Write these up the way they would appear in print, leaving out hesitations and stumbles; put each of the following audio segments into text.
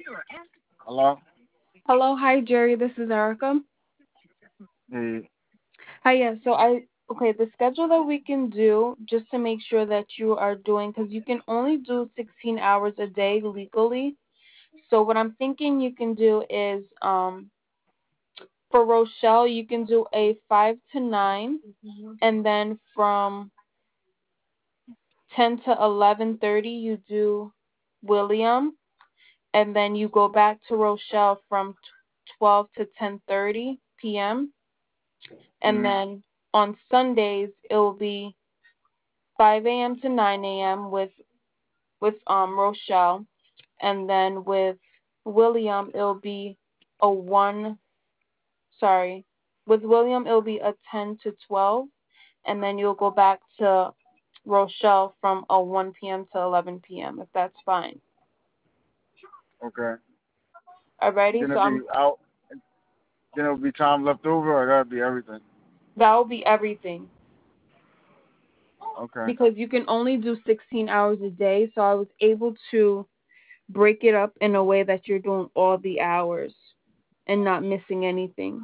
Hello? Hello, hi Jerry. This is Erica. Hey, Hi, yeah. Okay, the schedule that we can do just to make sure that you are doing, because you can only do 16 hours a day legally. So what I'm thinking you can do is, for Rochelle, you can do a 5 to 9, and then from 10 to 11:30 you do William, and then you go back to Rochelle from 12 to 10:30 p.m. And mm, then on Sundays it will be 5 a.m. to 9 a.m. with Rochelle, and then with William it'll be a one. Sorry, with William it'll be a 10 to 12, and then you'll go back to Rochelle from a 1 p.m. to 11 p.m. if that's fine. okay. Alrighty, Can so it be out? Can it be time left over, or that'll be everything? that'll be everything Okay. because you can only do 16 hours a day. So I was able to break it up in a way that you're doing all the hours and not missing anything.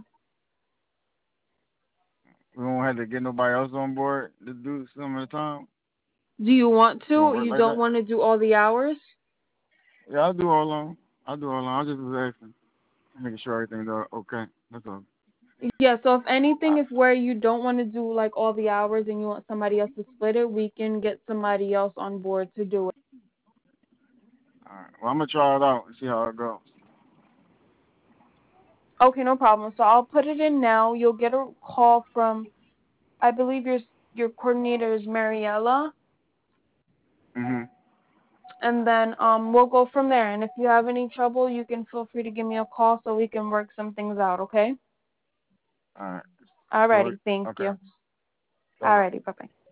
We won't have to get nobody else on board to do some of the time. Do you want It won't to? work You like don't that. want to do all the hours? Yeah, I'll do all along. I'll do all along. I just was asking, making sure everything's okay. That's all. Yeah, so if anything, I, if where you don't want to do like all the hours and you want somebody else to split it, we can get somebody else on board to do it. all right. Well, I'm gonna try it out and see how it goes. Okay, no problem. So I'll put it in now. You'll get a call from, I believe your coordinator is Mariella, Mhm. and then we'll go from there. And if you have any trouble, you can feel free to give me a call so we can work some things out, okay? All right. So Alrighty, thank okay. you. Bye bye. Alrighty, bye bye.